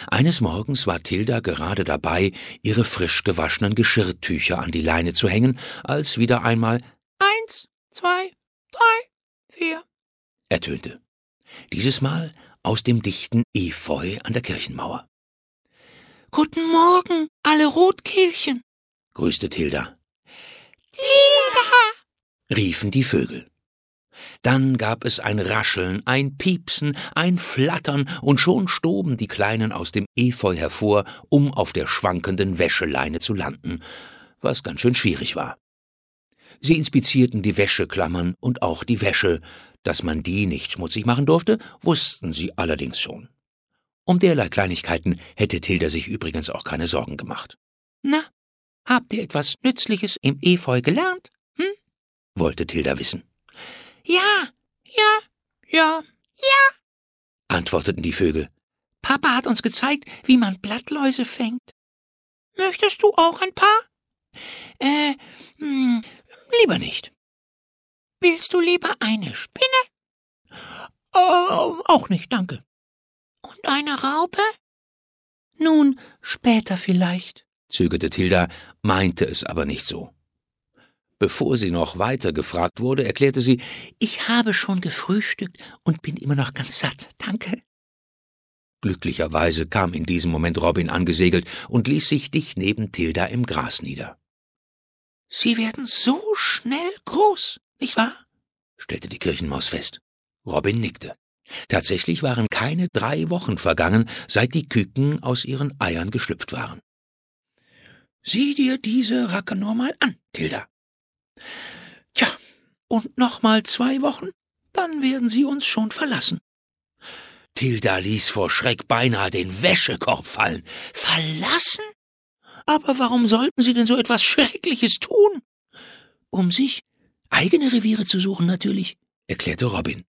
Eines Morgens war Tilda gerade dabei, ihre frisch gewaschenen Geschirrtücher an die Leine zu hängen, als wieder einmal »1, 2, 3, 4« ertönte. Dieses Mal aus dem dichten Efeu an der Kirchenmauer. »Guten Morgen, alle Rotkehlchen«, grüßte Tilda. »Tilda«, riefen die Vögel. Dann gab es ein Rascheln, ein Piepsen, ein Flattern, und schon stoben die Kleinen aus dem Efeu hervor, um auf der schwankenden Wäscheleine zu landen, was ganz schön schwierig war. Sie inspizierten die Wäscheklammern und auch die Wäsche. Dass man die nicht schmutzig machen durfte, wussten sie allerdings schon. Um derlei Kleinigkeiten hätte Tilda sich übrigens auch keine Sorgen gemacht. »Na, habt ihr etwas Nützliches im Efeu gelernt, wollte Tilda wissen. »Ja, antworteten die Vögel. »Papa hat uns gezeigt, wie man Blattläuse fängt. Möchtest du auch ein paar?« Lieber nicht.« »Willst du lieber eine Spinne?« Auch nicht, danke.« »Und eine Raupe?« »Nun, später vielleicht«, zögerte Tilda, meinte es aber nicht so. Bevor sie noch weiter gefragt wurde, erklärte sie, »Ich habe schon gefrühstückt und bin immer noch ganz satt, danke.« Glücklicherweise kam in diesem Moment Robin angesegelt und ließ sich dicht neben Tilda im Gras nieder. »Sie werden so schnell groß, nicht wahr?« stellte die Kirchenmaus fest. Robin nickte. Tatsächlich waren keine 3 Wochen vergangen, seit die Küken aus ihren Eiern geschlüpft waren. »Sieh dir diese Racke nur mal an, Tilda. Tja, und noch mal 2 Wochen, dann werden sie uns schon verlassen.« Tilda ließ vor Schreck beinahe den Wäschekorb fallen. »Verlassen? Aber warum sollten sie denn so etwas Schreckliches tun?« »Um sich eigene Reviere zu suchen, natürlich«, erklärte Robin.